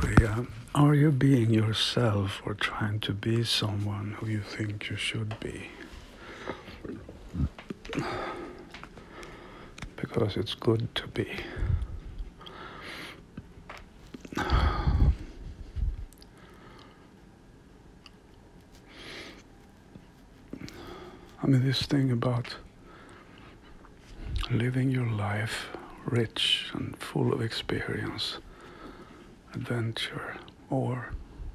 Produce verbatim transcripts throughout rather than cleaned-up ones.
basically, uh, are you being yourself or trying to be someone who you think you should be? Because it's good to be. I mean, this thing about living your life rich and full of experience, adventure, or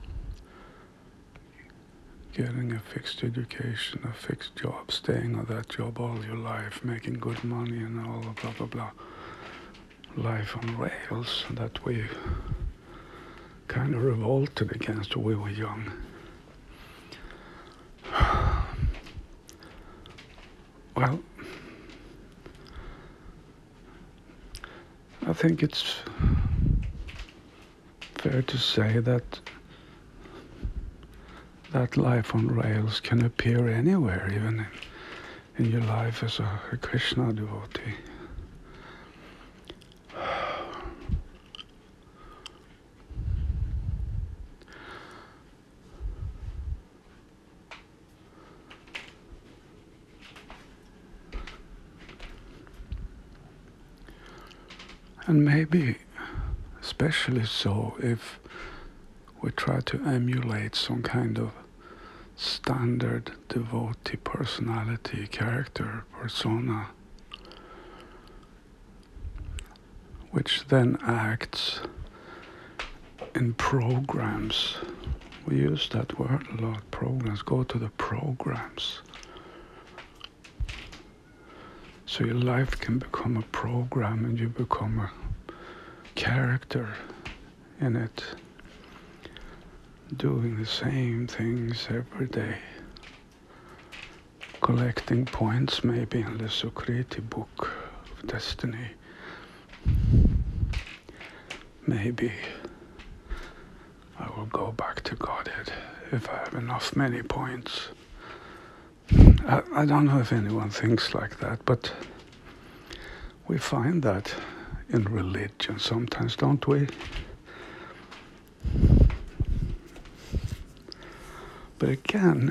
getting a fixed education, a fixed job, staying on that job all your life, making good money and all blah blah blah. Life on rails that we kind of revolted against when we were young. Well, I think it's fair to say that that life on rails can appear anywhere, even in, in your life as a, a Krishna devotee. And maybe especially so if we try to emulate some kind of standard devotee personality, character, persona, which then acts in programs. We use that word a lot, programs. Go to the programs. So your life can become a program and you become a character in it, doing the same things every day, collecting points maybe in the Sukriti book of destiny. Maybe I will go back to Godhead if I have enough many points. I, I don't know if anyone thinks like that, but we find that in religion sometimes, don't we? But again,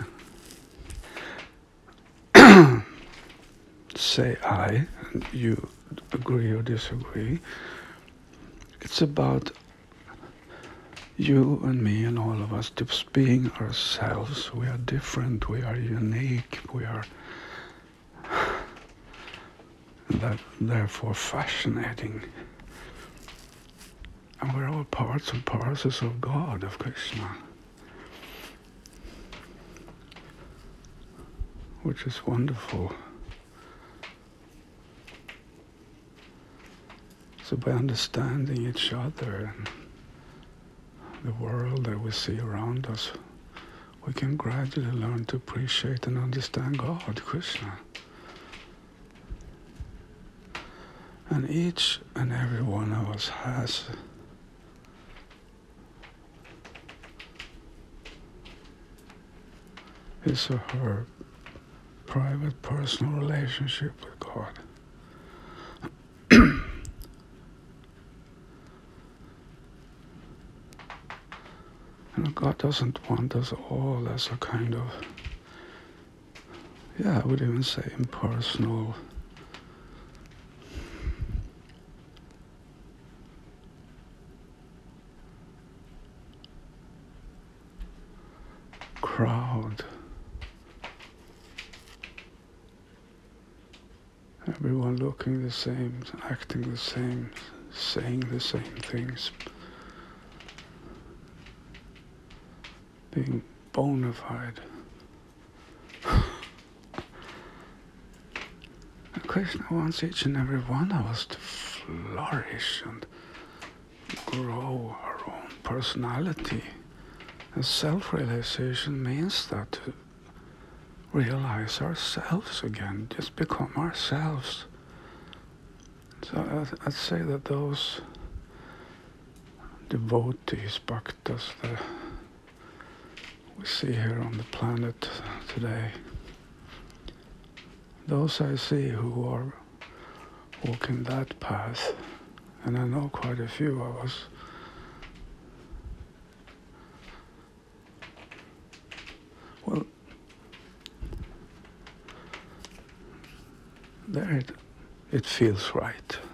say I, and you agree or disagree, it's about you and me and all of us just being ourselves. We are different, we are unique, we are that, therefore fascinating. And we're all parts and parcels of God, of Krishna. Which is wonderful. So by understanding each other and the world that we see around us, we can gradually learn to appreciate and understand God, Krishna. And each and every one of us has his or her private, personal relationship with God. And God doesn't want us all as a kind of, yeah, I would even say impersonal, crowd. Everyone looking the same, acting the same, saying the same things, being bona fide. And Krishna wants each and every one of us to flourish and grow our own personality. And self-realization means that to realize ourselves again, just become ourselves. So I'd, I'd say that those devotees, bhaktas, that we see here on the planet today, those I see who are walking that path, and I know quite a few of us, Well, there it, it feels right.